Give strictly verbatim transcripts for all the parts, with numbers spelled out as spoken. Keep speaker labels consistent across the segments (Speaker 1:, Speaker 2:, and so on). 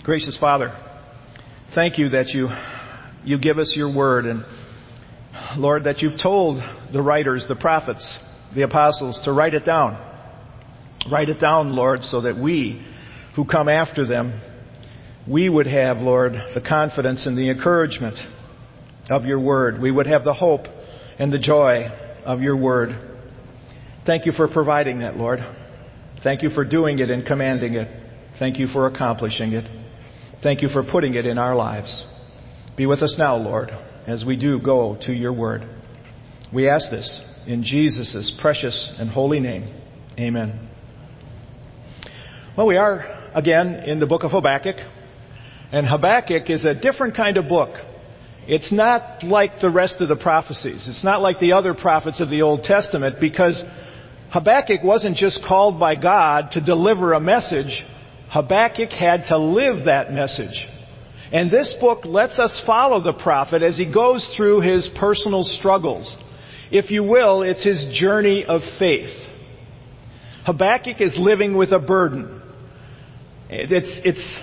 Speaker 1: Gracious Father, thank you that you you give us your word, and Lord, that you've told the writers, the prophets, the apostles to write it down. Write it down, Lord, so that we who come after them, we would have, Lord, the confidence and the encouragement of your word. We would have the hope and the joy of your word. Thank you for providing that, Lord. Thank you for doing it and commanding it. Thank you for accomplishing it. Thank you for putting it in our lives. Be with us now, Lord, as we do go to your word. We ask this in Jesus' precious and holy name. Amen. Well, we are again in the book of Habakkuk. And Habakkuk is a different kind of book. It's not like the rest of the prophecies. It's not like the other prophets of the Old Testament, because Habakkuk wasn't just called by God to deliver a message. Habakkuk had to live that message. And this book lets us follow the prophet as he goes through his personal struggles. If you will, it's his journey of faith. Habakkuk is living with a burden. It's, it's,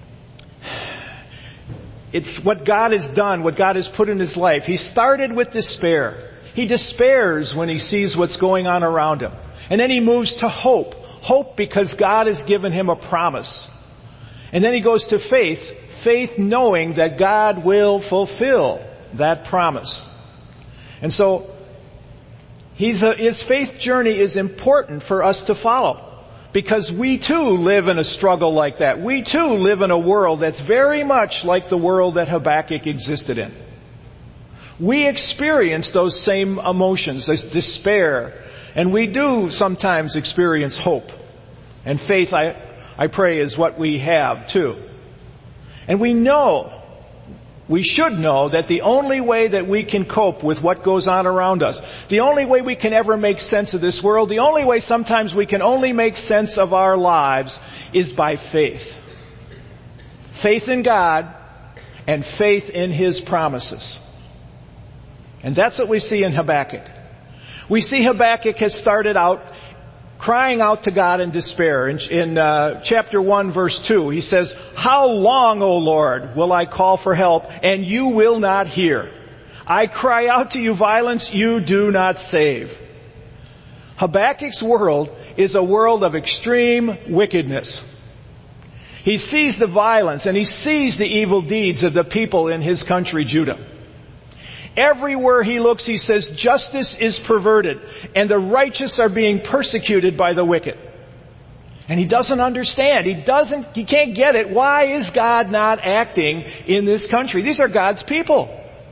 Speaker 1: it's what God has done, what God has put in his life. He started with despair. He despairs when he sees what's going on around him. And then he moves to hope. Hope because God has given him a promise. And then he goes to faith. Faith knowing that God will fulfill that promise. And so he's a, his faith journey is important for us to follow. Because we too live in a struggle like that. We too live in a world that's very much like the world that Habakkuk existed in. We experience those same emotions, this despair. And we do sometimes experience hope. And faith, I, I pray, is what we have too. And we know, we should know, that the only way that we can cope with what goes on around us, the only way we can ever make sense of this world, the only way sometimes we can only make sense of our lives is by faith. Faith in God and faith in His promises. And that's what we see in Habakkuk. We see Habakkuk has started out crying out to God in despair. In, in uh, chapter one, verse two, he says, "How long, O Lord, will I call for help, and you will not hear? I cry out to you violence, you do not save." Habakkuk's world is a world of extreme wickedness. He sees the violence and he sees the evil deeds of the people in his country, Judah. Everywhere he looks, he says, justice is perverted, and the righteous are being persecuted by the wicked. And he doesn't understand. He doesn't, he can't get it. Why is God not acting in this country? These are God's people.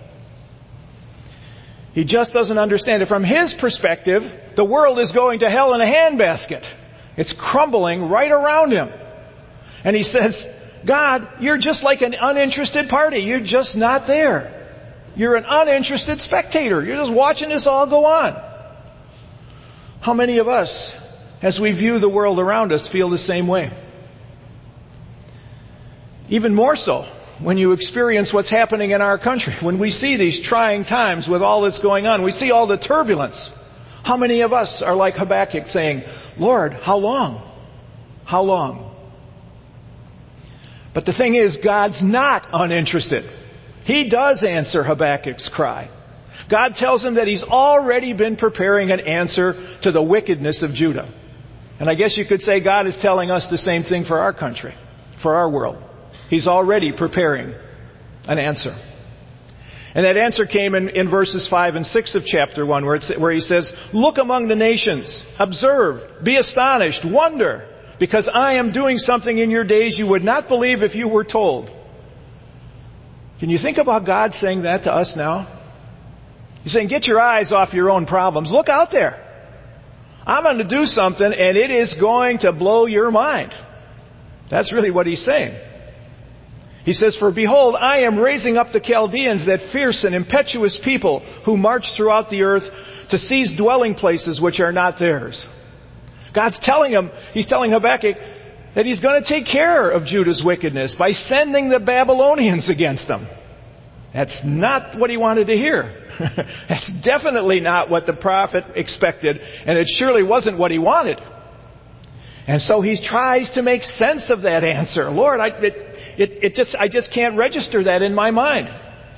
Speaker 1: He just doesn't understand it. From his perspective, the world is going to hell in a handbasket. It's crumbling right around him. And he says, God, you're just like an uninterested party. You're just not there. You're an uninterested spectator. You're just watching this all go on. How many of us, as we view the world around us, feel the same way? Even more so when you experience what's happening in our country. When we see these trying times with all that's going on, we see all the turbulence. How many of us are like Habakkuk saying, Lord, how long? How long? But the thing is, God's not uninterested. He does answer Habakkuk's cry. God tells him that He's already been preparing an answer to the wickedness of Judah. And I guess you could say God is telling us the same thing for our country, for our world. He's already preparing an answer. And that answer came in, in verses five and six of chapter one, where, it's, where He says, "Look among the nations, observe, be astonished, wonder, because I am doing something in your days you would not believe if you were told." Can you think about God saying that to us now? He's saying, get your eyes off your own problems. Look out there. I'm going to do something, and it is going to blow your mind. That's really what He's saying. He says, "For behold, I am raising up the Chaldeans, that fierce and impetuous people who march throughout the earth to seize dwelling places which are not theirs." God's telling him, He's telling Habakkuk, that He's going to take care of Judah's wickedness by sending the Babylonians against them. That's not what he wanted to hear. That's definitely not what the prophet expected, and it surely wasn't what he wanted. And so he tries to make sense of that answer. Lord, I, it, it, it just, I just can't register that in my mind.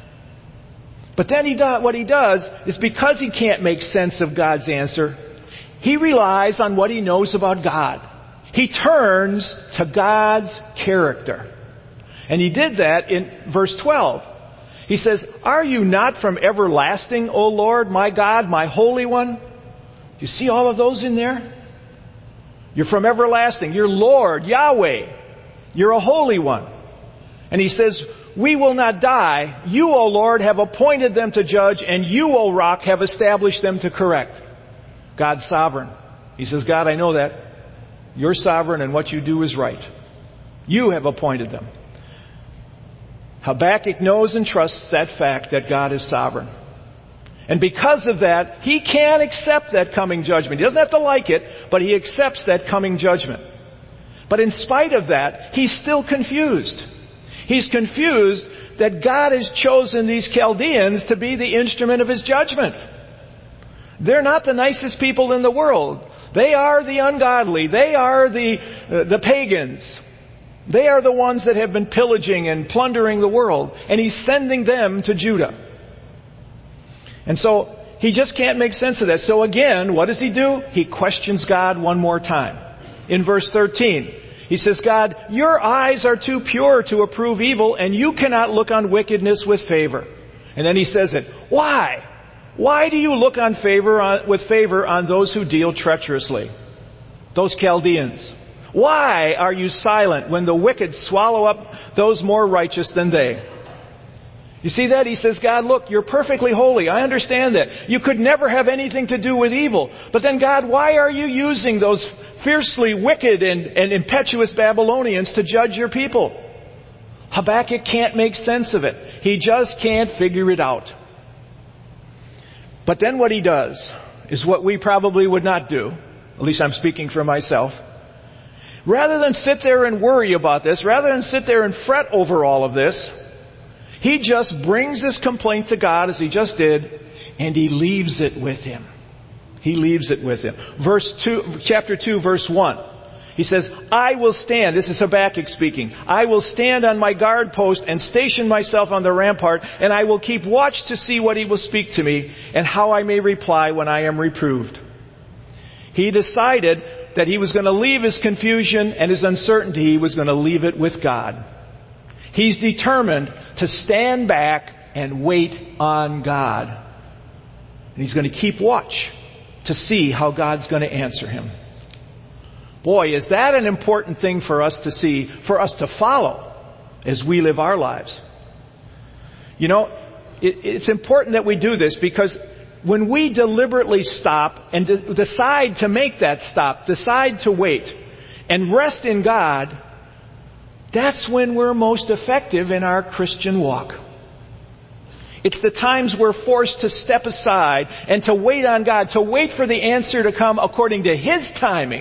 Speaker 1: But then he does, what he does is because he can't make sense of God's answer, he relies on what he knows about God. He turns to God's character. And he did that in verse twelve. He says, "Are you not from everlasting, O Lord, my God, my Holy One?" You see all of those in there? You're from everlasting. You're Lord, Yahweh. You're a Holy One. And he says, "We will not die. You, O Lord, have appointed them to judge, and you, O Rock, have established them to correct." God's sovereign. He says, "God, I know that. You're sovereign, and what you do is right. You have appointed them." Habakkuk knows and trusts that fact that God is sovereign. And because of that, he can accept that coming judgment. He doesn't have to like it, but he accepts that coming judgment. But in spite of that, he's still confused. He's confused that God has chosen these Chaldeans to be the instrument of His judgment. They're not the nicest people in the world. They are the ungodly. They are the, uh, the pagans. They are the ones that have been pillaging and plundering the world. And He's sending them to Judah. And so he just can't make sense of that. So again, what does he do? He questions God one more time. In verse thirteen, he says, "God, your eyes are too pure to approve evil, and you cannot look on wickedness with favor." And then he says it. Why? Why do you look on favor on, with favor on those who deal treacherously? Those Chaldeans. Why are you silent when the wicked swallow up those more righteous than they? You see that? He says, "God, look, you're perfectly holy. I understand that. You could never have anything to do with evil. But then, God, why are you using those fiercely wicked and, and impetuous Babylonians to judge your people?" Habakkuk can't make sense of it. He just can't figure it out. But then what he does is what we probably would not do. At least I'm speaking for myself. Rather than sit there and worry about this, rather than sit there and fret over all of this, he just brings his complaint to God as he just did, and he leaves it with Him. He leaves it with Him. Verse two, chapter two, verse one. He says, "I will stand," this is Habakkuk speaking, "I will stand on my guard post and station myself on the rampart, and I will keep watch to see what He will speak to me, and how I may reply when I am reproved." He decided that he was going to leave his confusion and his uncertainty, he was going to leave it with God. He's determined to stand back and wait on God. And he's going to keep watch to see how God's going to answer him. Boy, is that an important thing for us to see, for us to follow as we live our lives. You know, it, it's important that we do this because when we deliberately stop and de- decide to make that stop, decide to wait, and rest in God, that's when we're most effective in our Christian walk. It's the times we're forced to step aside and to wait on God, to wait for the answer to come according to His timing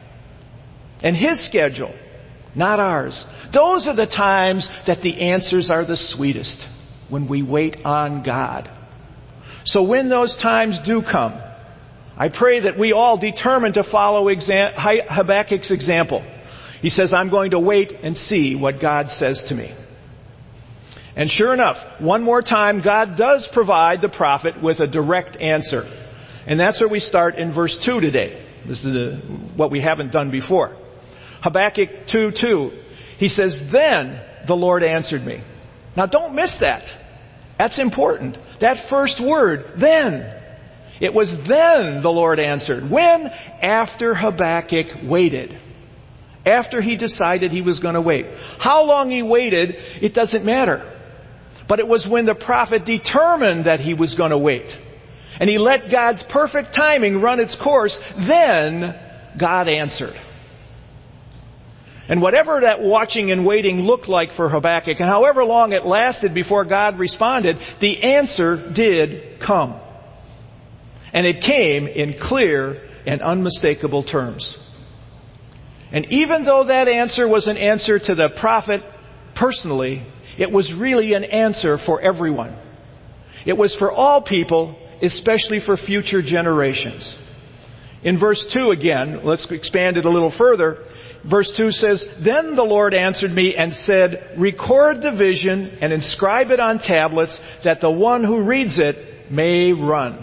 Speaker 1: and His schedule, not ours. Those are the times that the answers are the sweetest, when we wait on God. So when those times do come, I pray that we all determine to follow Habakkuk's example. He says, "I'm going to wait and see what God says to me." And sure enough, one more time, God does provide the prophet with a direct answer. And that's where we start in verse two today. This is the, what we haven't done before. Habakkuk two two. He says, "Then the Lord answered me." Now don't miss that. That's important. That first word, then. It was then the Lord answered. When? After Habakkuk waited. After he decided he was going to wait. How long he waited, it doesn't matter. But it was when the prophet determined that he was going to wait. And he let God's perfect timing run its course. Then God answered. And whatever that watching and waiting looked like for Habakkuk, and however long it lasted before God responded, the answer did come. And it came in clear and unmistakable terms. And even though that answer was an answer to the prophet personally, it was really an answer for everyone. It was for all people, especially for future generations. In verse two again, let's expand it a little further. Verse two says, "Then the Lord answered me and said, record the vision and inscribe it on tablets that the one who reads it may run."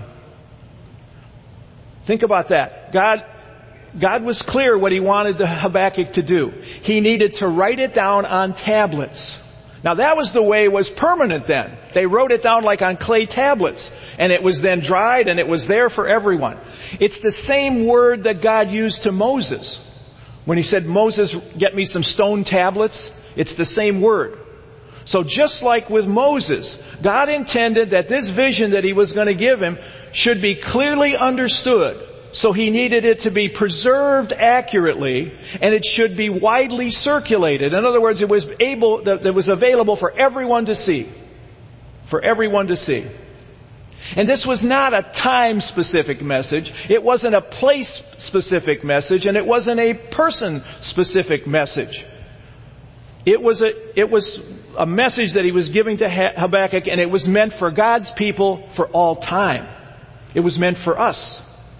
Speaker 1: Think about that. God, God was clear what He wanted the Habakkuk to do. He needed to write it down on tablets. Now that was the way it was permanent then. They wrote it down like on clay tablets. And it was then dried and it was there for everyone. It's the same word that God used to Moses. When He said, "Moses, get me some stone tablets," it's the same word. So just like with Moses, God intended that this vision that He was going to give him should be clearly understood. So He needed it to be preserved accurately, and it should be widely circulated. In other words, it was able, that it was available for everyone to see. For everyone to see. And this was not a time-specific message. It wasn't a place-specific message, and it wasn't a person-specific message. It was a, it was a message that He was giving to Habakkuk, and it was meant for God's people for all time. It was meant for us.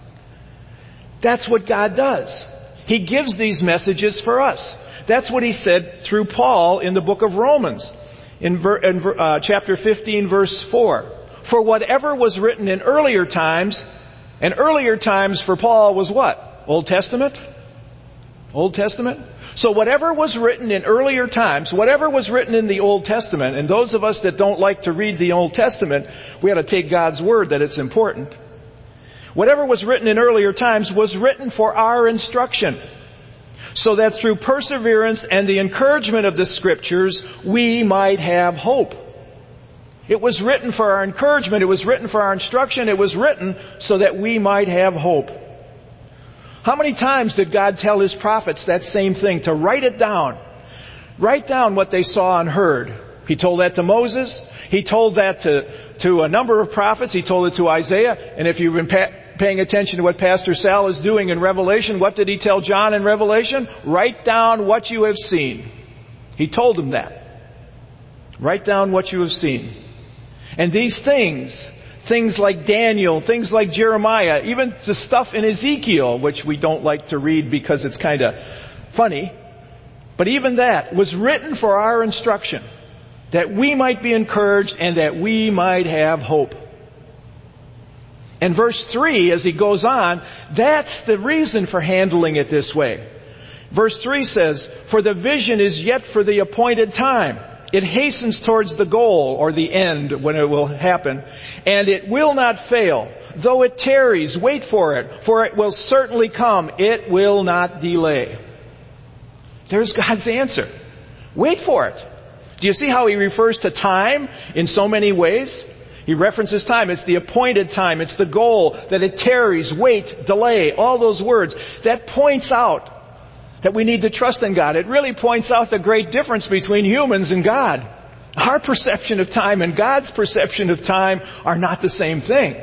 Speaker 1: That's what God does. He gives these messages for us. That's what He said through Paul in the book of Romans, in, ver, in uh, chapter fifteen, verse four. "For whatever was written in earlier times," and earlier times for Paul was what? Old Testament? Old Testament? So whatever was written in earlier times, whatever was written in the Old Testament, and those of us that don't like to read the Old Testament, we ought to take God's word that it's important. Whatever was written in earlier times was written for our instruction, so that through perseverance and the encouragement of the Scriptures, we might have hope. It was written for our encouragement. It was written for our instruction. It was written so that we might have hope. How many times did God tell His prophets that same thing? To write it down. Write down what they saw and heard. He told that to Moses. He told that to, to a number of prophets. He told it to Isaiah. And if you've been pa- paying attention to what Pastor Sal is doing in Revelation, what did he tell John in Revelation? Write down what you have seen. He told him that. Write down what you have seen. And these things, things like Daniel, things like Jeremiah, even the stuff in Ezekiel, which we don't like to read because it's kind of funny, but even that was written for our instruction, that we might be encouraged and that we might have hope. And verse three, as he goes on, that's the reason for handling it this way. Verse three says, "For the vision is yet for the appointed time. It hastens towards the goal," or the end, when it will happen, "and it will not fail. Though it tarries, wait for it, for it will certainly come. It will not delay." There's God's answer. Wait for it. Do you see how He refers to time in so many ways? He references time. It's the appointed time. It's the goal. That it tarries, wait, delay. All those words. That points out that we need to trust in God. It really points out the great difference between humans and God. Our perception of time and God's perception of time are not the same thing.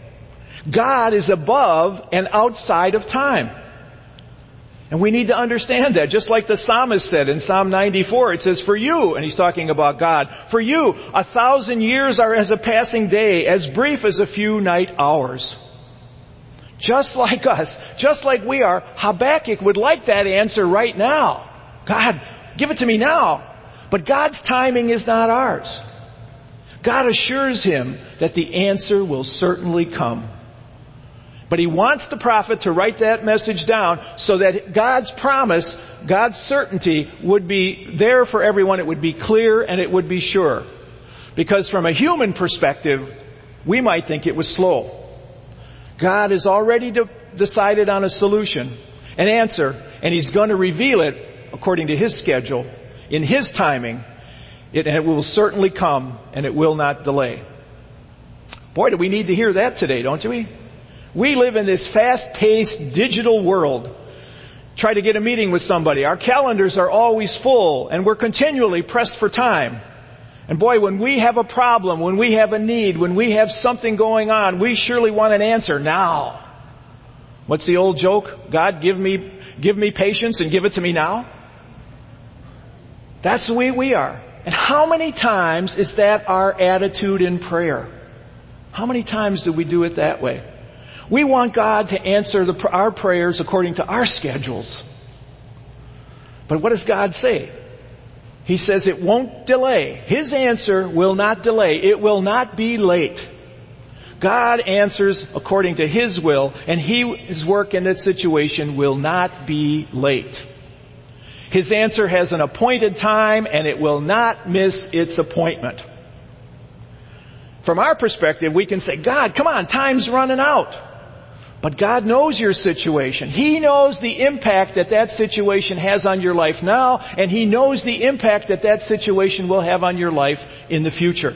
Speaker 1: God is above and outside of time. And we need to understand that. Just like the psalmist said in Psalm ninety-four, it says, "For you," and he's talking about God, "for you, a thousand years are as a passing day, as brief as a few night hours." Just like us, just like we are, Habakkuk would like that answer right now. God, give it to me now. But God's timing is not ours. God assures him that the answer will certainly come. But He wants the prophet to write that message down so that God's promise, God's certainty would be there for everyone. It would be clear and it would be sure. Because from a human perspective, we might think it was slow. God has already de- decided on a solution, an answer, and He's going to reveal it according to His schedule, in His timing, it, and it will certainly come, and it will not delay. Boy, do we need to hear that today, don't we? We live in this fast-paced digital world. Try to get a meeting with somebody. Our calendars are always full, and we're continually pressed for time. And boy, when we have a problem, when we have a need, when we have something going on, we surely want an answer now. What's the old joke? God, give me, give me patience and give it to me now. That's the way we are. And how many times is that our attitude in prayer? How many times do we do it that way? We want God to answer the, our prayers according to our schedules. But what does God say? He says it won't delay. His answer will not delay. It will not be late. God answers according to His will, and His work in that situation will not be late. His answer has an appointed time, and it will not miss its appointment. From our perspective, we can say, God, come on, time's running out. But God knows your situation. He knows the impact that that situation has on your life now, and He knows the impact that that situation will have on your life in the future.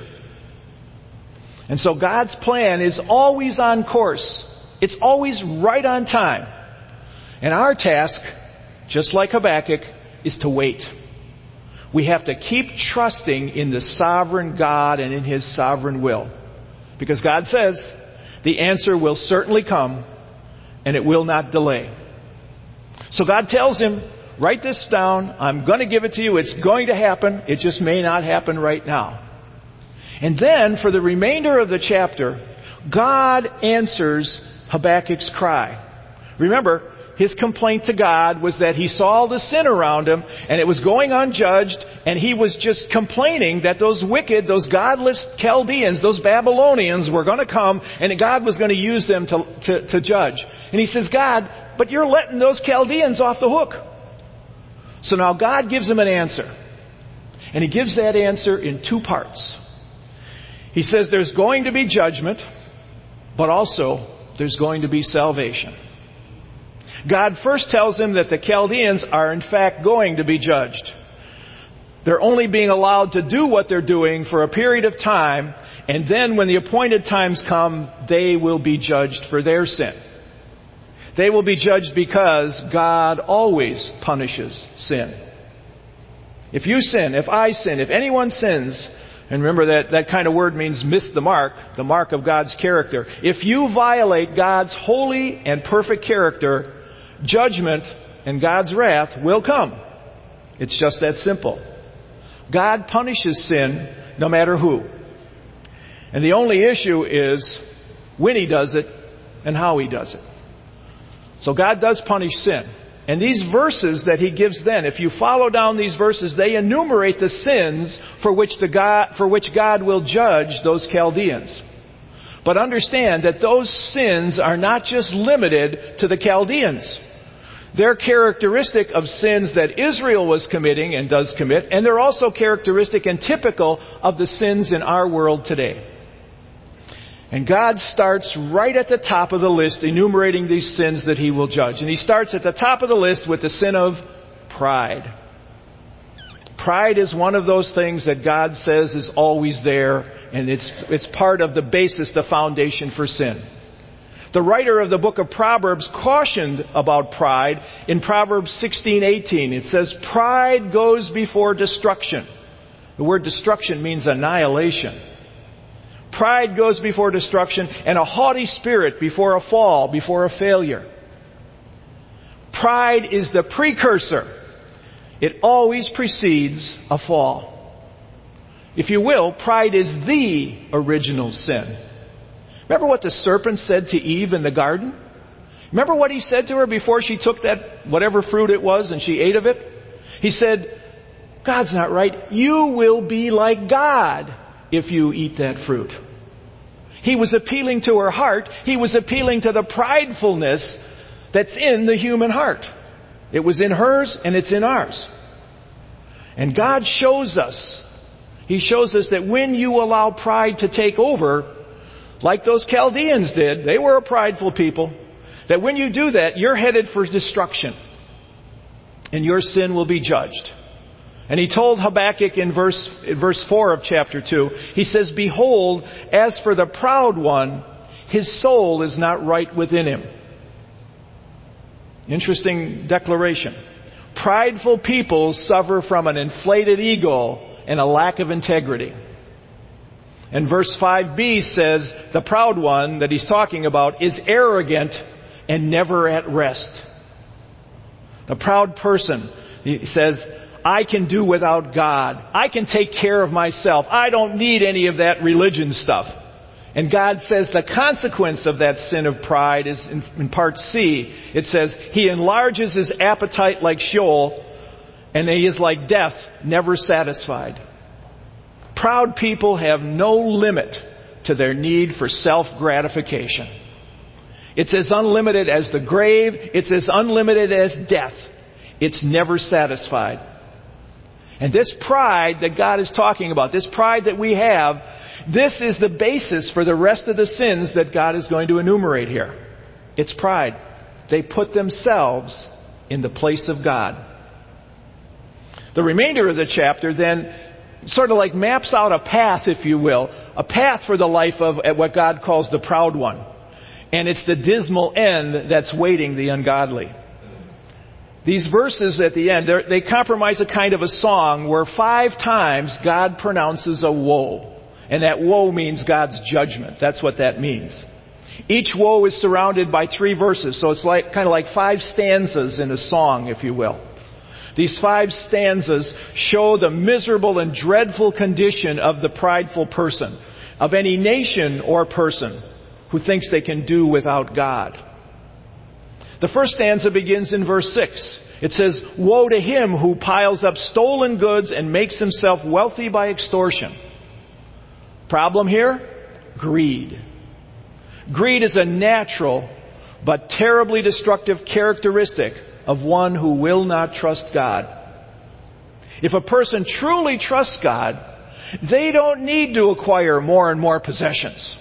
Speaker 1: And so God's plan is always on course. It's always right on time. And our task, just like Habakkuk, is to wait. We have to keep trusting in the sovereign God and in His sovereign will. Because God says the answer will certainly come, and it will not delay. So God tells him, write this down. I'm going to give it to you. It's going to happen. It just may not happen right now. And then, for the remainder of the chapter, God answers Habakkuk's cry. Remember, his complaint to God was that he saw all the sin around him, and it was going unjudged, and he was just complaining that those wicked, those godless Chaldeans, those Babylonians were going to come, and God was going to use them to, to, to judge. And he says, God, but you're letting those Chaldeans off the hook. So now God gives him an answer. And He gives that answer in two parts. He says there's going to be judgment, but also there's going to be salvation. God first tells him that the Chaldeans are in fact going to be judged. They're only being allowed to do what they're doing for a period of time, and then when the appointed times come, they will be judged for their sin. They will be judged because God always punishes sin. If you sin, if I sin, if anyone sins, and remember that that kind of word means miss the mark, the mark of God's character. If you violate God's holy and perfect character, judgment and God's wrath will come. It's just that simple. God punishes sin no matter who. And the only issue is when He does it and how He does it. So God does punish sin. And these verses that He gives then, if you follow down these verses, they enumerate the sins for which, the God, for which God will judge those Chaldeans. But understand that those sins are not just limited to the Chaldeans. They're characteristic of sins that Israel was committing and does commit, and they're also characteristic and typical of the sins in our world today. And God starts right at the top of the list enumerating these sins that He will judge. And He starts at the top of the list with the sin of pride. Pride is one of those things that God says is always there, and it's, it's part of the basis, the foundation for sin. The writer of the book of Proverbs cautioned about pride in Proverbs sixteen eighteen. It says, pride goes before destruction. The word destruction means annihilation. Pride goes before destruction, and a haughty spirit before a fall, before a failure. Pride is the precursor. It always precedes a fall. If you will, pride is the original sin. Remember what the serpent said to Eve in the garden? Remember what he said to her before she took that whatever fruit it was and she ate of it? He said, God's not right. You will be like God if you eat that fruit. He was appealing to her heart. He was appealing to the pridefulness that's in the human heart. It was in hers and it's in ours. And God shows us, He shows us that when you allow pride to take over, like those Chaldeans did, they were a prideful people, that when you do that, you're headed for destruction. And your sin will be judged. And He told Habakkuk in verse, in verse four of chapter two, He says, behold, as for the proud one, his soul is not right within him. Interesting declaration. Prideful people suffer from an inflated ego and a lack of integrity. And verse five b says, the proud one that he's talking about is arrogant and never at rest. The proud person, he says, I can do without God. I can take care of myself. I don't need any of that religion stuff. And God says the consequence of that sin of pride is in, in part C. It says, he enlarges his appetite like Sheol, and he is like death, never satisfied. Proud people have no limit to their need for self-gratification. It's as unlimited as the grave. It's as unlimited as death. It's never satisfied. And this pride that God is talking about, this pride that we have, this is the basis for the rest of the sins that God is going to enumerate here. It's pride. They put themselves in the place of God. The remainder of the chapter then sort of like maps out a path, if you will, a path for the life of what God calls the proud one. And it's the dismal end that's waiting the ungodly. These verses at the end, they compromise a kind of a song where five times God pronounces a woe. And that woe means God's judgment. That's what that means. Each woe is surrounded by three verses, so it's like kind of like five stanzas in a song, if you will. These five stanzas show the miserable and dreadful condition of the prideful person, of any nation or person who thinks they can do without God. The first stanza begins in verse six. It says, woe to him who piles up stolen goods and makes himself wealthy by extortion. Problem here? Greed. Greed is a natural but terribly destructive characteristic of one who will not trust God. If a person truly trusts God, they don't need to acquire more and more possessions.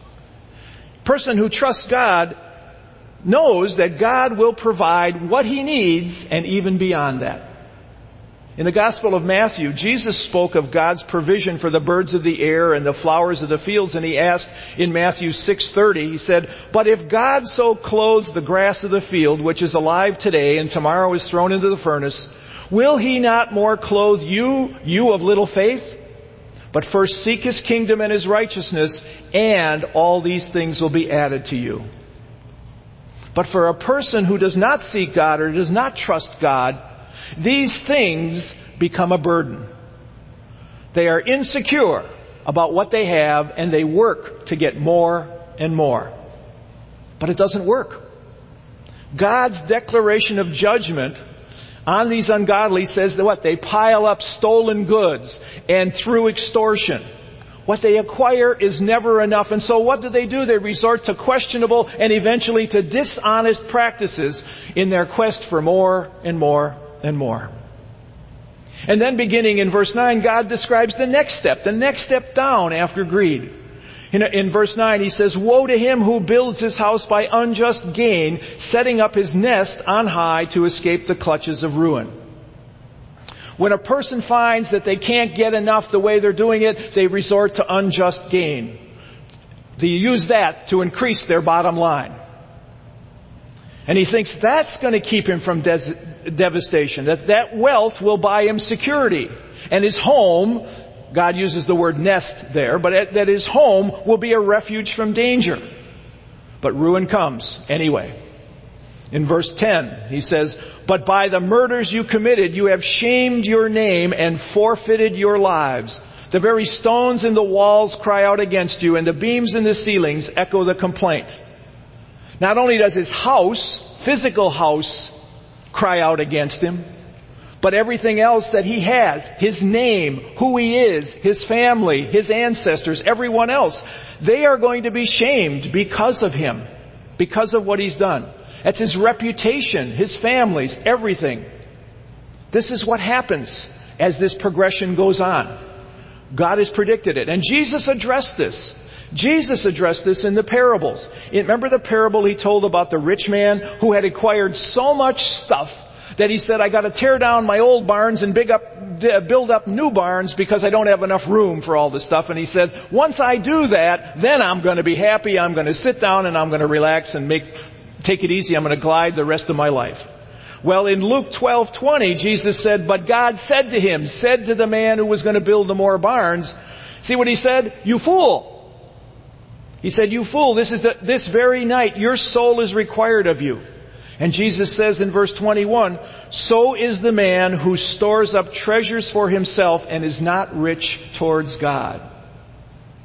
Speaker 1: A person who trusts God knows that God will provide what he needs and even beyond that. In the Gospel of Matthew, Jesus spoke of God's provision for the birds of the air and the flowers of the fields, and he asked in Matthew six thirty, he said, but if God so clothes the grass of the field, which is alive today and tomorrow is thrown into the furnace, will he not more clothe you, you of little faith? But first seek his kingdom and his righteousness, and all these things will be added to you. But for a person who does not seek God or does not trust God, these things become a burden. They are insecure about what they have, and they work to get more and more. But it doesn't work. God's declaration of judgment on these ungodly says that what? They pile up stolen goods, and through extortion, what they acquire is never enough. And so what do they do? They resort to questionable and eventually to dishonest practices in their quest for more and more and more. And then beginning in verse nine, God describes the next step, the next step down after greed. In, in verse nine, he says, woe to him who builds his house by unjust gain, setting up his nest on high to escape the clutches of ruin. When a person finds that they can't get enough the way they're doing it, they resort to unjust gain. They use that to increase their bottom line. And he thinks that's going to keep him from des- devastation, that that wealth will buy him security. And his home, God uses the word nest there, but that his home will be a refuge from danger. But ruin comes anyway. In verse ten, he says, but by the murders you committed, you have shamed your name and forfeited your lives. The very stones in the walls cry out against you, and the beams in the ceilings echo the complaint. Not only does his house, physical house, cry out against him, but everything else that he has, his name, who he is, his family, his ancestors, everyone else, they are going to be shamed because of him, because of what he's done. That's his reputation, his family's, everything. This is what happens as this progression goes on. God has predicted it. And Jesus addressed this. Jesus addressed this in the parables. Remember the parable he told about the rich man who had acquired so much stuff that he said, I got to tear down my old barns and big up, build up new barns because I don't have enough room for all this stuff. And he said, once I do that, then I'm going to be happy. I'm going to sit down and I'm going to relax and make, take it easy. I'm going to glide the rest of my life. Well, in Luke twelve twenty, Jesus said, but God said to him, said to the man who was going to build the more barns, see what he said? You fool. He said, you fool, this is the, this very night your soul is required of you. And Jesus says in verse twenty-one, so is the man who stores up treasures for himself and is not rich towards God.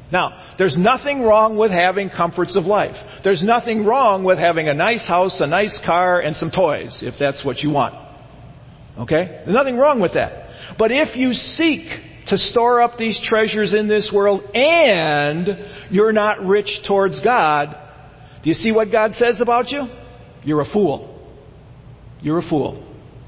Speaker 1: Now, there's nothing wrong with having comforts of life. There's nothing wrong with having a nice house, a nice car, and some toys, if that's what you want. Okay? There's nothing wrong with that. But if you seek to store up these treasures in this world and you're not rich towards God, do you see what God says about you? You're a fool. You're a fool.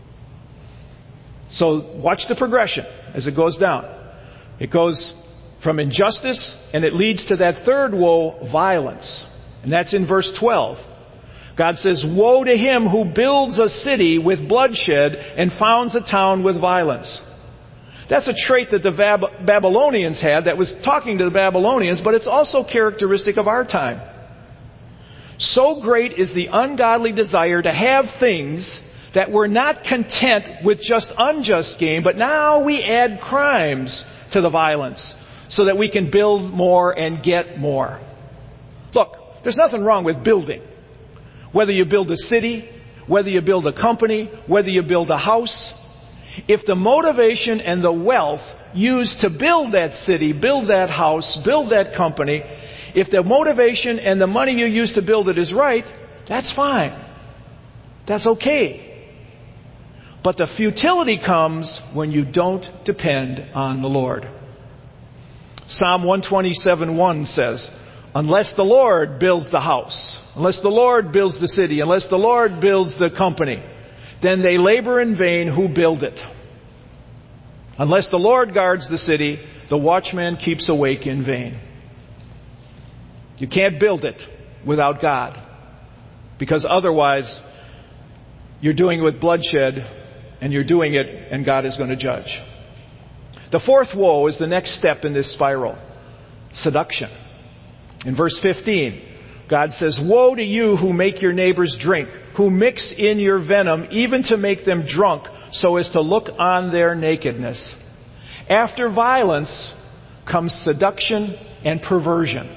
Speaker 1: So watch the progression as it goes down. It goes from injustice, and it leads to that third woe, violence. And that's in verse twelve. God says, "Woe to him who builds a city with bloodshed and founds a town with violence." That's a trait that the Bab- Babylonians had that was talking to the Babylonians, but it's also characteristic of our time. So great is the ungodly desire to have things that we're not content with just unjust gain, but now we add crimes to the violence so that we can build more and get more. Look, there's nothing wrong with building. Whether you build a city, whether you build a company, whether you build a house, if the motivation and the wealth used to build that city, build that house, build that company, if the motivation and the money you use to build it is right, that's fine. That's okay. But the futility comes when you don't depend on the Lord. Psalm one twenty-seven one says, "Unless the Lord builds the house, unless the Lord builds the city, unless the Lord builds the company, then they labor in vain who build it. Unless the Lord guards the city, the watchman keeps awake in vain." You can't build it without God, because otherwise you're doing it with bloodshed, and you're doing it and God is going to judge. The fourth woe is the next step in this spiral. Seduction. In verse fifteen, God says, "Woe to you who make your neighbors drink, who mix in your venom even to make them drunk, so as to look on their nakedness." After violence comes seduction and perversion.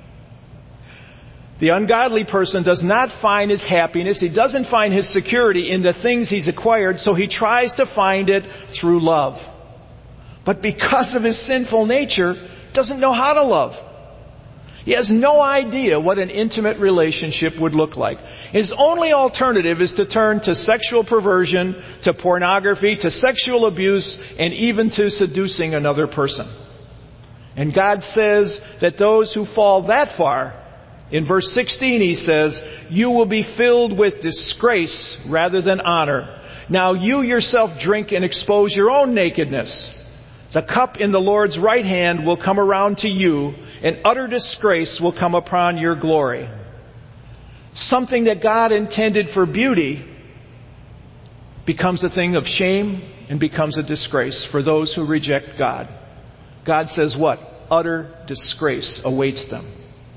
Speaker 1: The ungodly person does not find his happiness, he doesn't find his security in the things he's acquired, so he tries to find it through love. But because of his sinful nature, doesn't know how to love. He has no idea what an intimate relationship would look like. His only alternative is to turn to sexual perversion, to pornography, to sexual abuse, and even to seducing another person. And God says that those who fall that far, in verse sixteen he says, "You will be filled with disgrace rather than honor. Now you yourself drink and expose your own nakedness. The cup in the Lord's right hand will come around to you, and utter disgrace will come upon your glory." Something that God intended for beauty becomes a thing of shame and becomes a disgrace for those who reject God. God says what? Utter disgrace awaits them.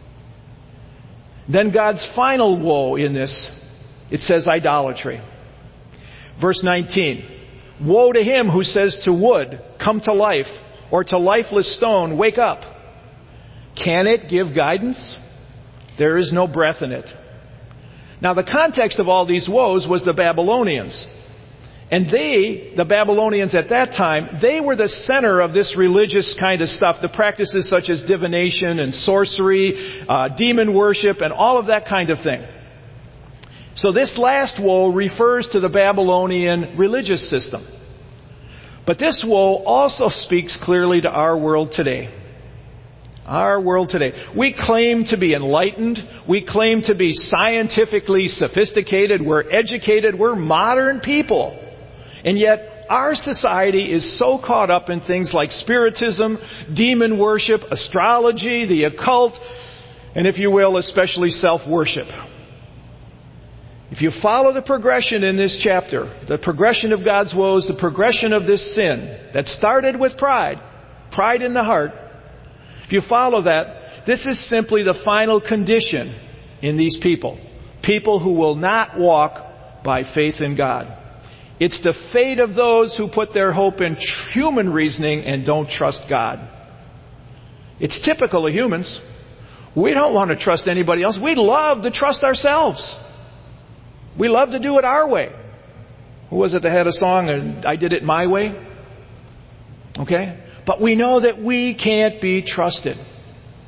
Speaker 1: Then God's final woe in this, it says idolatry. Verse nineteen, "Woe to him who says to wood, 'Come to life,' or to lifeless stone, 'Wake up.' Can it give guidance? There is no breath in it." Now the context of all these woes was the Babylonians. And they, the Babylonians at that time, they were the center of this religious kind of stuff, the practices such as divination and sorcery, uh, demon worship, and all of that kind of thing. So this last woe refers to the Babylonian religious system. But this woe also speaks clearly to our world today. Our world today. We claim to be enlightened. We claim to be scientifically sophisticated. We're educated. We're modern people. And yet, our society is so caught up in things like spiritism, demon worship, astrology, the occult, and if you will, especially self-worship. If you follow the progression in this chapter, the progression of God's woes, the progression of this sin that started with pride, pride in the heart, if you follow that, this is simply the final condition in these people. People who will not walk by faith in God. It's the fate of those who put their hope in human reasoning and don't trust God. It's typical of humans. We don't want to trust anybody else. We love to trust ourselves. We love to do it our way. Who was it that had a song, and I did it my way? Okay? But we know that we can't be trusted.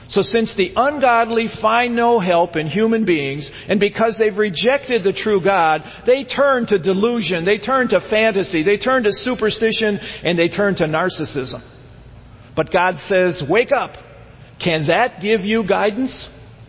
Speaker 1: So since the ungodly find no help in human beings, and because they've rejected the true God, they turn to delusion, they turn to fantasy, they turn to superstition, and they turn to narcissism. But God says, wake up. Can that give you guidance?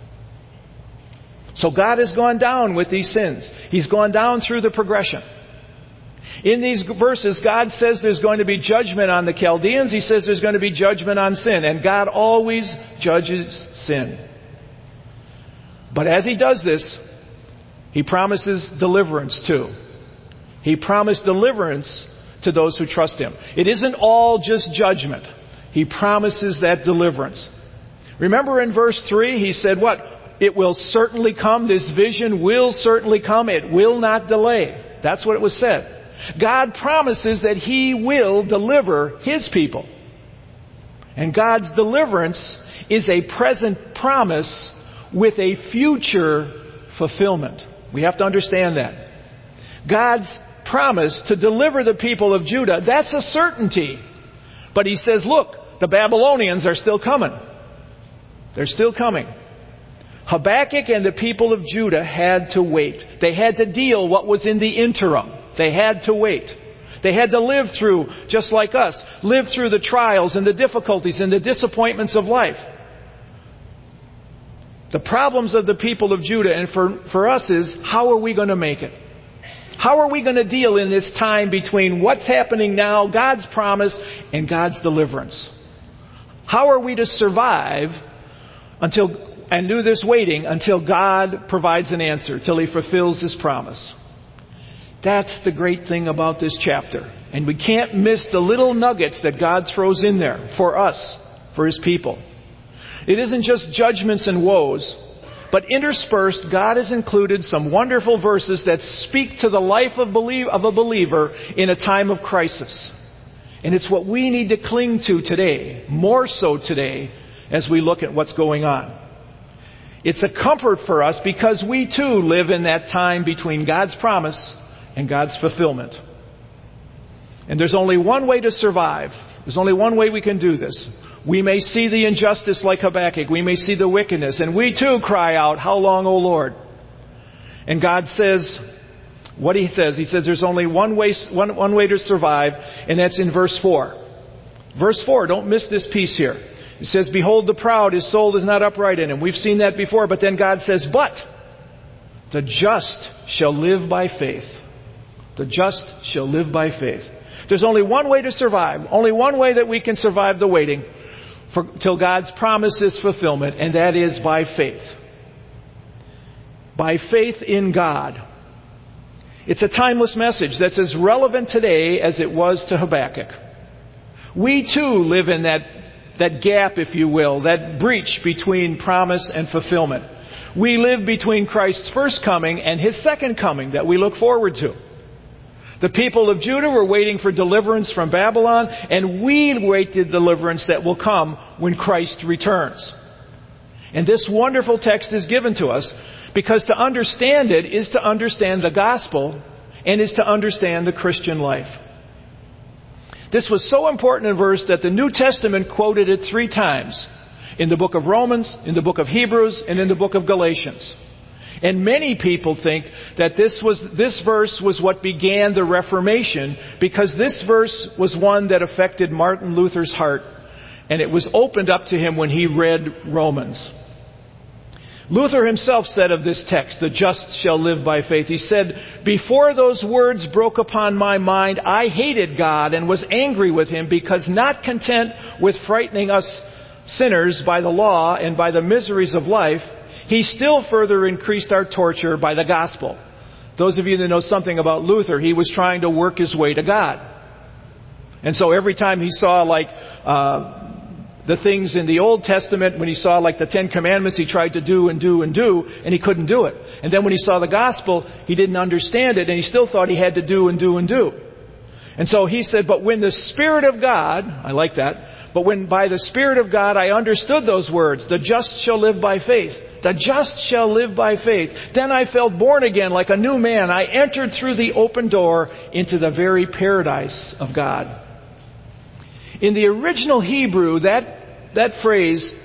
Speaker 1: So God has gone down with these sins. He's gone down through the progression. In these verses, God says there's going to be judgment on the Chaldeans. He says there's going to be judgment on sin. And God always judges sin. But as He does this, He promises deliverance too. He promised deliverance to those who trust Him. It isn't all just judgment. He promises that deliverance. Remember in verse three, He said what? It will certainly come. This vision will certainly come. It will not delay. That's what it was said. God promises that He will deliver His people. And God's deliverance is a present promise with a future fulfillment. We have to understand that. God's promise to deliver the people of Judah, that's a certainty. But He says, look, the Babylonians are still coming. They're still coming. Habakkuk and the people of Judah had to wait. They had to deal what was in the interim. They had to wait. They had to live through, just like us, live through the trials and the difficulties and the disappointments of life. The problems of the people of Judah and for, for us is, how are we going to make it? How are we going to deal in this time between what's happening now, God's promise, and God's deliverance? How are we to survive until and do this waiting until God provides an answer, till He fulfills His promise? That's the great thing about this chapter. And we can't miss the little nuggets that God throws in there for us, for His people. It isn't just judgments and woes, but interspersed, God has included some wonderful verses that speak to the life of, believe, of a believer in a time of crisis. And it's what we need to cling to today, more so today, as we look at what's going on. It's a comfort for us because we too live in that time between God's promise and God's fulfillment. And there's only one way to survive. There's only one way we can do this. We may see the injustice like Habakkuk. We may see the wickedness. And we too cry out, how long, O Lord? And God says, what He says, He says there's only one way, one, one way to survive, and that's in verse four. Verse four, don't miss this piece here. It says, behold the proud, his soul is not upright in him. We've seen that before, but then God says, but the just shall live by faith. The just shall live by faith. There's only one way to survive. Only one way that we can survive the waiting for, till God's promise is fulfillment, and that is by faith. By faith in God. It's a timeless message that's as relevant today as it was to Habakkuk. We too live in that, that gap, if you will, that breach between promise and fulfillment. We live between Christ's first coming and His second coming that we look forward to. The people of Judah were waiting for deliverance from Babylon, and we wait the deliverance that will come when Christ returns. And this wonderful text is given to us because to understand it is to understand the gospel and is to understand the Christian life. This was so important a verse that the New Testament quoted it three times. In the book of Romans, in the book of Hebrews, and in the book of Galatians. And many people think that this was this verse was what began the Reformation because this verse was one that affected Martin Luther's heart, and it was opened up to him when he read Romans. Luther himself said of this text, the just shall live by faith, he said, before those words broke upon my mind, I hated God and was angry with Him because not content with frightening us sinners by the law and by the miseries of life, He still further increased our torture by the gospel. Those of you that know something about Luther, he was trying to work his way to God. And so every time he saw like uh, the things in the Old Testament, when he saw like the Ten Commandments, he tried to do and do and do, and he couldn't do it. And then when he saw the gospel, he didn't understand it, and he still thought he had to do and do and do. And so he said, but when the Spirit of God, I like that, but when by the Spirit of God I understood those words, the just shall live by faith. The just shall live by faith. Then I felt born again like a new man. I entered through the open door into the very paradise of God. In the original Hebrew, that, that phrase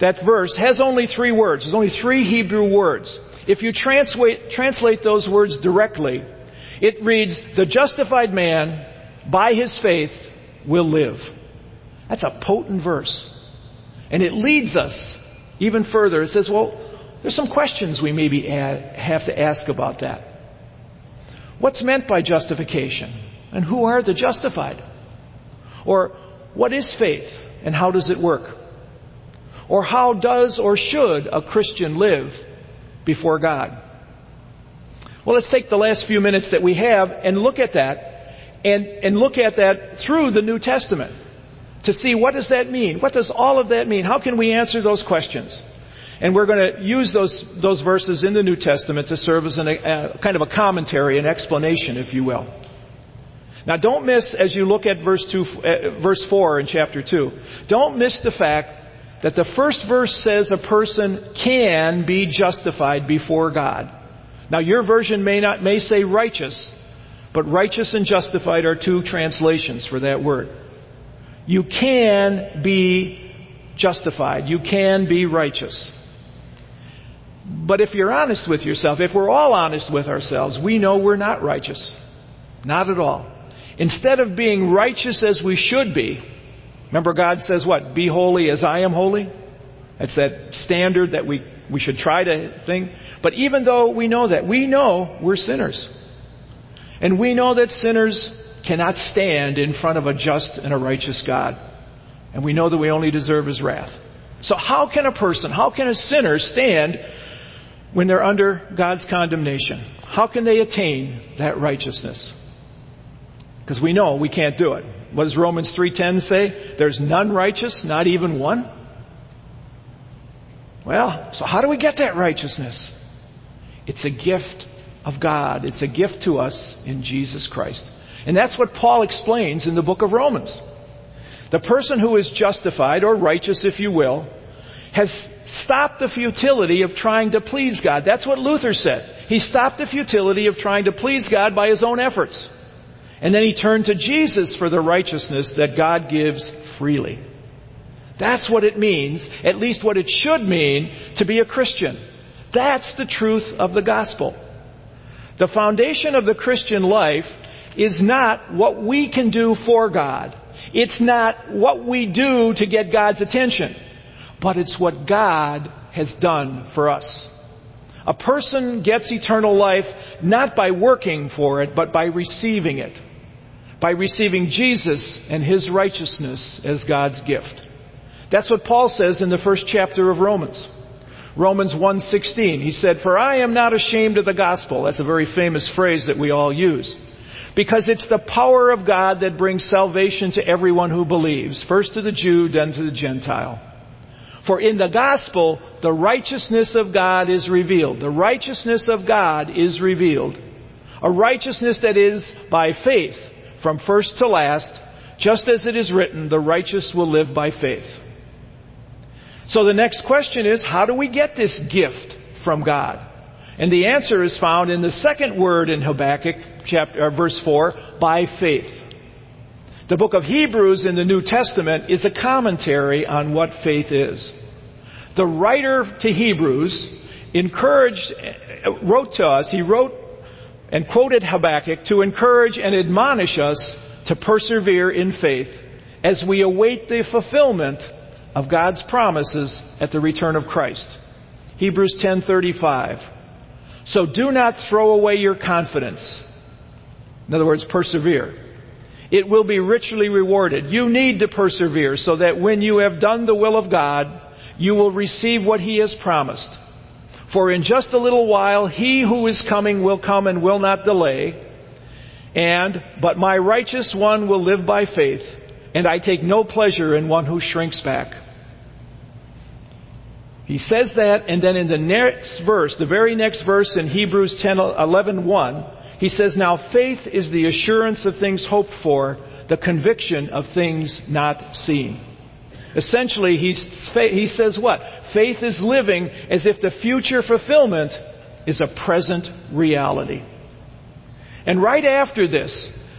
Speaker 1: that verse has only three words. There's only three Hebrew words. If you translate, translate those words directly, it reads, the justified man by his faith will live. That's a potent verse. And it leads us even further. It says, well, there's some questions we maybe add, have to ask about that. What's meant by justification? And who are the justified? Or what is faith and how does it work? Or how does or should a Christian live before God? Well, let's take the last few minutes that we have and look at that and, and look at that through the New Testament to see what does that mean? What does all of that mean? How can we answer those questions? And we're going to use those those verses in the New Testament to serve as an, a kind of a commentary, an explanation, if you will. Now, don't miss, as you look at verse two, uh, verse four in chapter two, don't miss the fact that the first verse says a person can be justified before God. Now, your version may not may say righteous, but righteous and justified are two translations for that word. You can be justified. You can be righteous. But if you're honest with yourself, if we're all honest with ourselves, we know we're not righteous. Not at all. Instead of being righteous as we should be, remember God says what? Be holy as I am holy? That's that standard that we, we should try to think. But even though we know that, we know we're sinners. And we know that sinners cannot stand in front of a just and a righteous God. And we know that we only deserve His wrath. So how can a person, how can a sinner stand when they're under God's condemnation? How can they attain that righteousness? Because we know we can't do it. What does Romans three ten say? There's none righteous, not even one. Well, so how do we get that righteousness? It's a gift of God. It's a gift to us in Jesus Christ. And that's what Paul explains in the book of Romans. The person who is justified, or righteous if you will, has stopped the futility of trying to please God. That's what Luther said. He stopped the futility of trying to please God by his own efforts. And then he turned to Jesus for the righteousness that God gives freely. That's what it means, at least what it should mean, to be a Christian. That's the truth of the gospel. The foundation of the Christian life is not what we can do for God. It's not what we do to get God's attention. But it's what God has done for us. A person gets eternal life not by working for it, but by receiving it. By receiving Jesus and His righteousness as God's gift. That's what Paul says in the first chapter of Romans. Romans one sixteen. He said, "For I am not ashamed of the gospel." That's a very famous phrase that we all use. Because it's the power of God that brings salvation to everyone who believes. First to the Jew, then to the Gentile. For in the gospel, the righteousness of God is revealed. The righteousness of God is revealed. A righteousness that is by faith, from first to last, just as it is written, the righteous will live by faith. So the next question is, how do we get this gift from God? And the answer is found in the second word in Habakkuk, chapter, or verse four, by faith. The book of Hebrews in the New Testament is a commentary on what faith is. The writer to Hebrews encouraged, wrote to us, he wrote and quoted Habakkuk to encourage and admonish us to persevere in faith as we await the fulfillment of God's promises at the return of Christ. Hebrews ten thirty-five. So do not throw away your confidence. In other words, persevere. It will be richly rewarded. You need to persevere so that when you have done the will of God, you will receive what He has promised. For in just a little while, He who is coming will come and will not delay. And, but my righteous one will live by faith, and I take no pleasure in one who shrinks back. He says that, and then in the next verse, the very next verse in Hebrews ten eleven one, he says, now faith is the assurance of things hoped for, the conviction of things not seen. Essentially, he's, he says what? Faith is living as if the future fulfillment is a present reality. And right after this,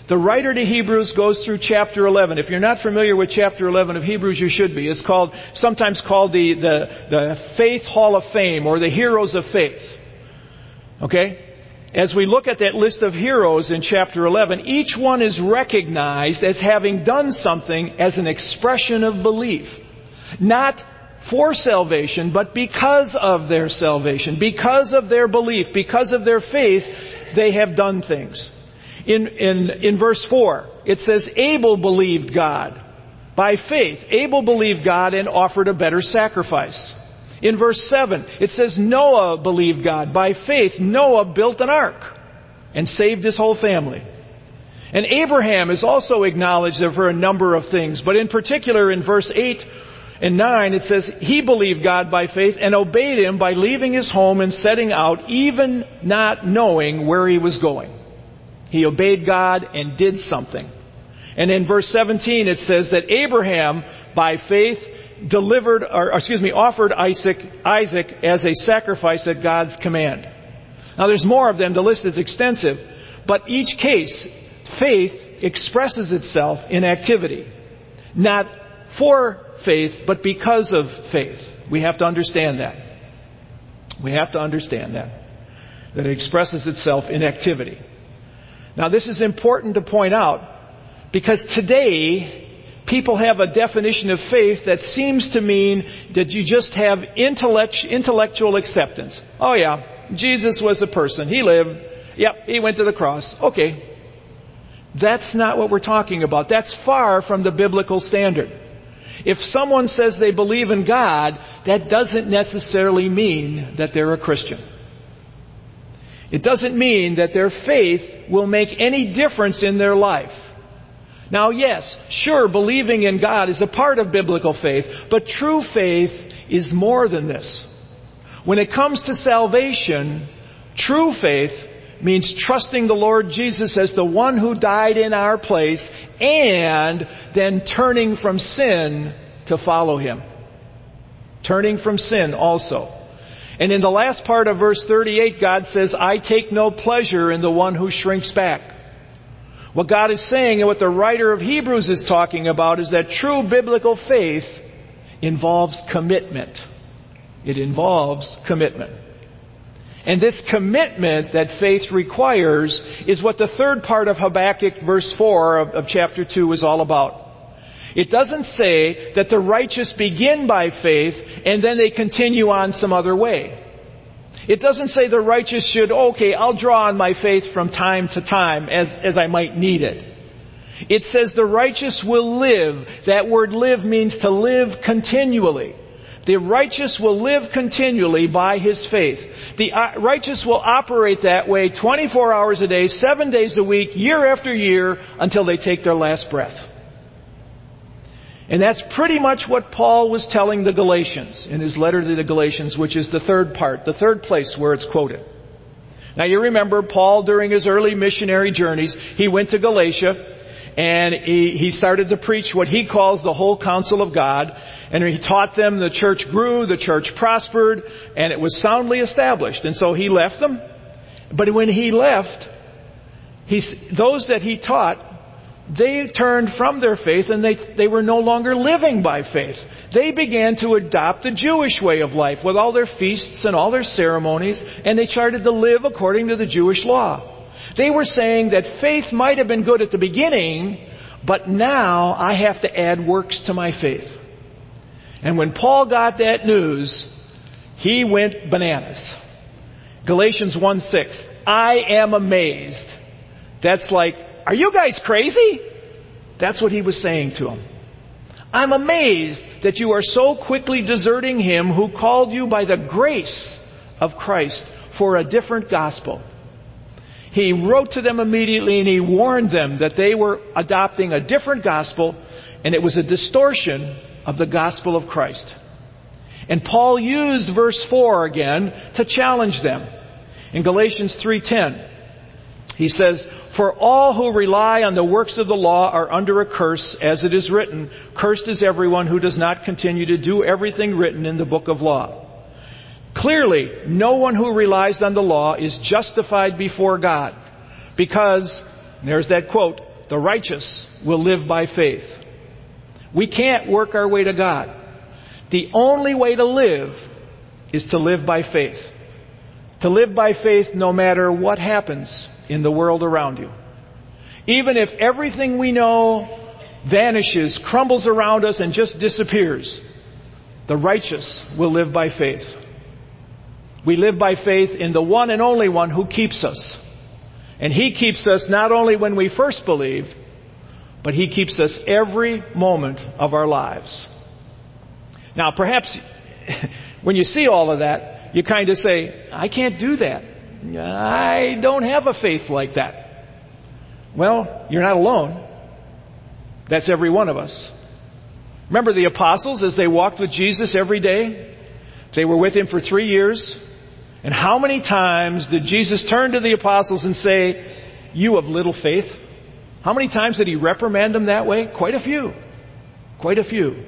Speaker 1: The writer to Hebrews goes through chapter eleven. If you're not familiar with chapter eleven of Hebrews, you should be. It's called, sometimes called the, the, the Faith Hall of Fame, or the Heroes of Faith. Okay? As we look at that list of heroes in chapter eleven, each one is recognized as having done something as an expression of belief. Not for salvation, but because of their salvation, because of their belief, because of their faith, they have done things. In, in, in verse four, it says, Abel believed God. By faith, Abel believed God and offered a better sacrifice. In verse seven, it says Noah believed God. By faith, Noah built an ark and saved his whole family. And Abraham is also acknowledged for a number of things. But in particular, in verse eight and nine, it says he believed God by faith and obeyed Him by leaving his home and setting out, even not knowing where he was going. He obeyed God and did something. And in verse seventeen, it says that Abraham, by faith, delivered, or excuse me, offered Isaac, Isaac as a sacrifice at God's command. Now there's more of them. The list is extensive. But each case, faith expresses itself in activity. Not for faith, but because of faith. We have to understand that. We have to understand that. That it expresses itself in activity. Now this is important to point out, because today people have a definition of faith that seems to mean that you just have intellect, intellectual acceptance. Oh yeah, Jesus was a person. He lived. Yep, He went to the cross. Okay. That's not what we're talking about. That's far from the biblical standard. If someone says they believe in God, that doesn't necessarily mean that they're a Christian. It doesn't mean that their faith will make any difference in their life. Now, yes, sure, believing in God is a part of biblical faith, but true faith is more than this. When it comes to salvation, true faith means trusting the Lord Jesus as the one who died in our place and then turning from sin to follow Him. Turning from sin also. And in the last part of verse thirty-eight, God says, I take no pleasure in the one who shrinks back. What God is saying, and what the writer of Hebrews is talking about, is that true biblical faith involves commitment. It involves commitment. And this commitment that faith requires is what the third part of Habakkuk verse four of, of chapter two is all about. It doesn't say that the righteous begin by faith and then they continue on some other way. It doesn't say the righteous should, okay, I'll draw on my faith from time to time as, as I might need it. It says the righteous will live. That word live means to live continually. The righteous will live continually by his faith. The righteous will operate that way twenty-four hours a day, seven days a week, year after year, until they take their last breath. And that's pretty much what Paul was telling the Galatians in his letter to the Galatians, which is the third part, the third place where it's quoted. Now you remember Paul, during his early missionary journeys, he went to Galatia and he, he started to preach what he calls the whole counsel of God. And he taught them, the church grew, the church prospered, and it was soundly established. And so he left them. But when he left, he, those that he taught, they turned from their faith and they, they were no longer living by faith. They began to adopt the Jewish way of life with all their feasts and all their ceremonies, and they started to live according to the Jewish law. They were saying that faith might have been good at the beginning, but now I have to add works to my faith. And when Paul got that news, he went bananas. Galatians one six, I am amazed. That's like, are you guys crazy? That's what he was saying to them. I'm amazed that you are so quickly deserting Him who called you by the grace of Christ for a different gospel. He wrote to them immediately and he warned them that they were adopting a different gospel, and it was a distortion of the gospel of Christ. And Paul used verse four again to challenge them. In Galatians three ten, he says, for all who rely on the works of the law are under a curse, as it is written, cursed is everyone who does not continue to do everything written in the book of law. Clearly, no one who relies on the law is justified before God, because, there's that quote, the righteous will live by faith. We can't work our way to God. The only way to live is to live by faith. To live by faith no matter what happens in the world around you. Even if everything we know vanishes, crumbles around us, and just disappears, the righteous will live by faith. We live by faith in the one and only one who keeps us. And He keeps us not only when we first believe, but He keeps us every moment of our lives. Now, perhaps when you see all of that, you kind of say, I can't do that. I don't have a faith like that. Well, you're not alone. That's every one of us. Remember the apostles as they walked with Jesus every day? They were with Him for three years. And how many times did Jesus turn to the apostles and say, you of little faith? How many times did He reprimand them that way? Quite a few. Quite a few.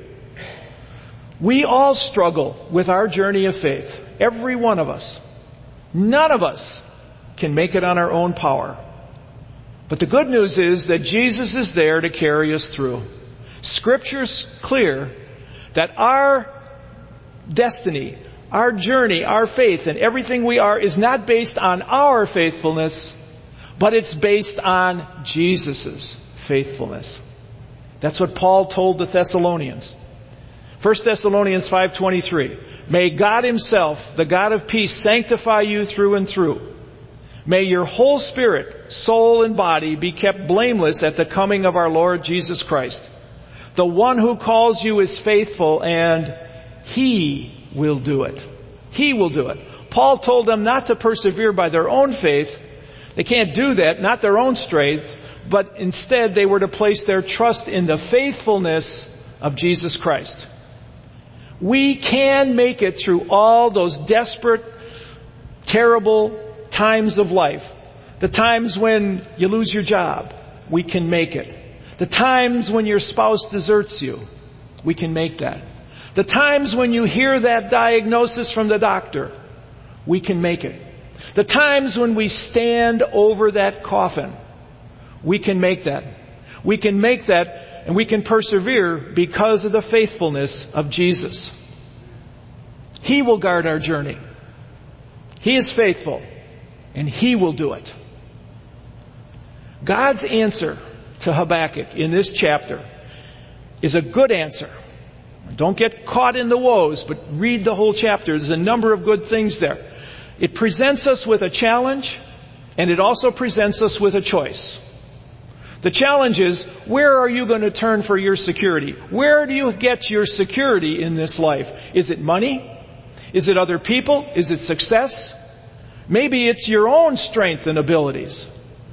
Speaker 1: We all struggle with our journey of faith. Every one of us. None of us can make it on our own power. But the good news is that Jesus is there to carry us through. Scripture's clear that our destiny, our journey, our faith, and everything we are is not based on our faithfulness, but it's based on Jesus' faithfulness. That's what Paul told the Thessalonians. First Thessalonians five twenty-three. May God Himself, the God of peace, sanctify you through and through. May your whole spirit, soul, and body be kept blameless at the coming of our Lord Jesus Christ. The one who calls you is faithful, and He will do it. He will do it. Paul told them not to persevere by their own faith. They can't do that, not their own strength, but instead they were to place their trust in the faithfulness of Jesus Christ. We can make it through all those desperate, terrible times of life. The times when you lose your job, we can make it. The times when your spouse deserts you, we can make that. The times when you hear that diagnosis from the doctor, we can make it. The times when we stand over that coffin, we can make that. We can make that, and we can persevere because of the faithfulness of Jesus. He will guard our journey. He is faithful, and He will do it. God's answer to Habakkuk in this chapter is a good answer. Don't get caught in the woes, but read the whole chapter. There's a number of good things there. It presents us with a challenge, and it also presents us with a choice. The challenge is, where are you going to turn for your security? Where do you get your security in this life? Is it money? Is it other people? Is it success? Maybe it's your own strength and abilities.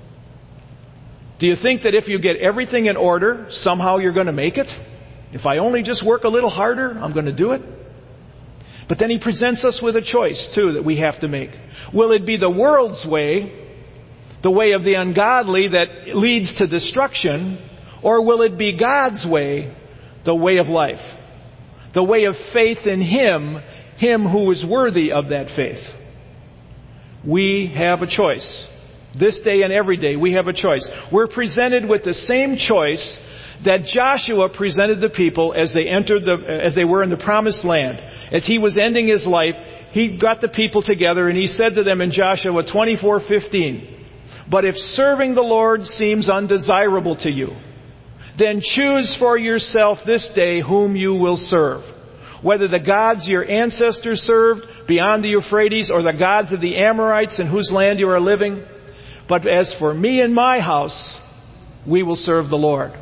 Speaker 1: Do you think that if you get everything in order, somehow you're going to make it? If I only just work a little harder, I'm going to do it? But then He presents us with a choice, too, that we have to make. Will it be the world's way, the way of the ungodly that leads to destruction, or will it be God's way, the way of life, the way of faith in Him, Him who is worthy of that faith? We have a choice. This day and every day, we have a choice. We're presented with the same choice that Joshua presented the people as they entered the, as they were in the promised land. As he was ending his life, he got the people together and he said to them in Joshua twenty-four fifteen, "But if serving the Lord seems undesirable to you, then choose for yourself this day whom you will serve, whether the gods your ancestors served beyond the Euphrates or the gods of the Amorites in whose land you are living. But as for me and my house, we will serve the Lord."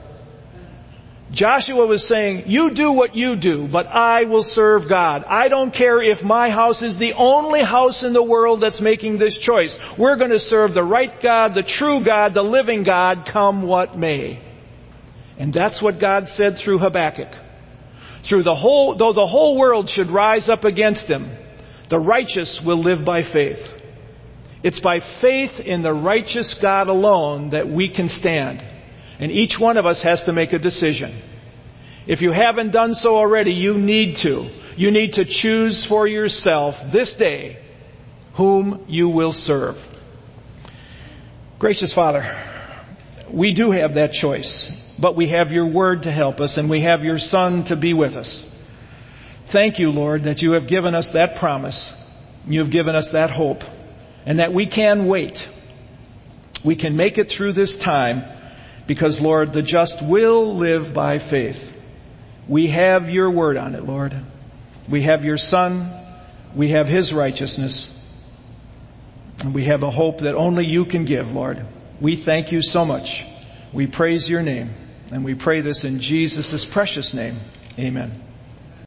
Speaker 1: Joshua was saying, you do what you do, but I will serve God. I don't care if my house is the only house in the world that's making this choice. We're going to serve the right God, the true God, the living God, come what may. And that's what God said through Habakkuk. Through the whole, though the whole world should rise up against him, the righteous will live by faith. It's by faith in the righteous God alone that we can stand. And each one of us has to make a decision. If you haven't done so already, you need to. You need to choose for yourself this day whom you will serve. Gracious Father, we do have that choice, but we have your word to help us, and we have your Son to be with us. Thank you, Lord, that you have given us that promise. You have given us that hope, and that we can wait. We can make it through this time because, Lord, the just will live by faith. We have your word on it, Lord. We have your Son. We have his righteousness. And we have a hope that only you can give, Lord. We thank you so much. We praise your name. And we pray this in Jesus' precious name. Amen.